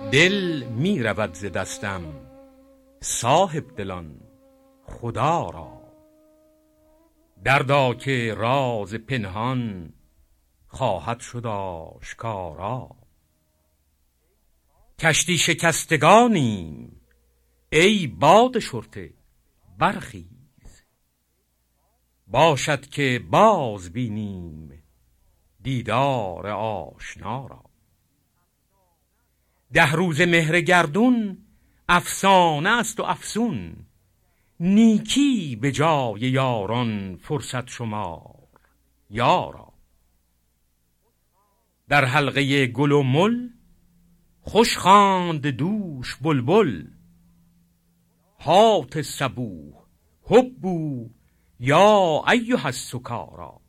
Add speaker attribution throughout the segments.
Speaker 1: دل می رود ز دستم صاحب دلان خدا را، دردا که راز پنهان خواهد شد آشکارا. کشتی شکستگانیم ای باد شرطه برخیز، باشد که باز بینیم دیدار آشنا را. 10 روز مهر گردون افسانه است و افسون، نیکی به جای یاران فرصت شمار یارا. در حلقه گل و مل خوش خواند دوش بلبل، هات صبوح حبوا یا ایها السکارا.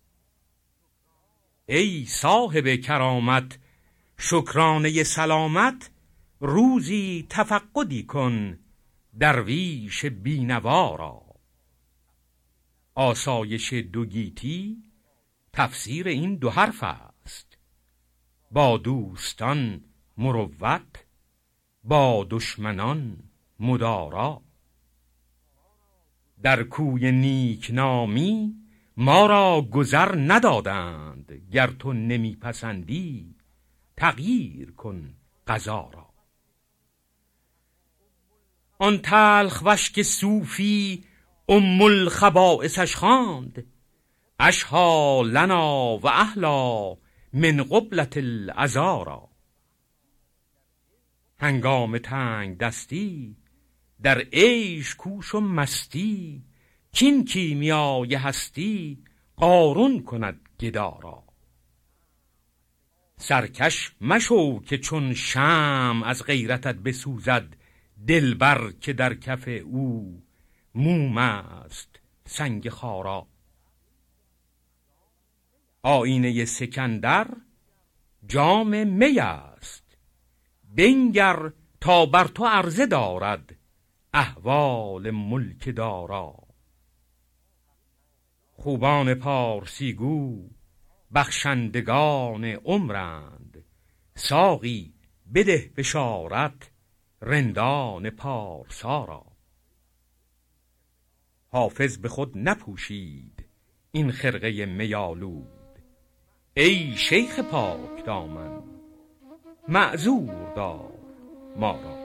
Speaker 1: ای صاحب کرامت شکرانه سلامت، روزی تفقدی کن درویش بینوا را. آسایش 2 گیتی تفسیر این 2 حرف است، با دوستان مروت با دشمنان مدارا. در کوی نیکنامی ما را گذر ندادند، گر تو نمی پسندی تغییر کن قضا را. آن تلخ وشک صوفی الخبائثش خواند، اشهی لنا و احلی من قبلة العذارا. هنگام تنگ دستی در عیش کوش و مستی، کین کیمیای هستی قارون کند گدارا. سرکش مشو که چون شمع از غیرتت بسوزد دلبر، که در کف او موم است سنگ خارا. آینه سکندر جام می است، بنگر تا بر تو عرضه دارد احوال ملک دارا. خوبان پارسی گو بخشندگان عمرند، ساقی بده بشارت رندان پارسا را. حافظ به خود نپوشید این خرقه میالود، ای شیخ پاک دامن معذور دار ما را.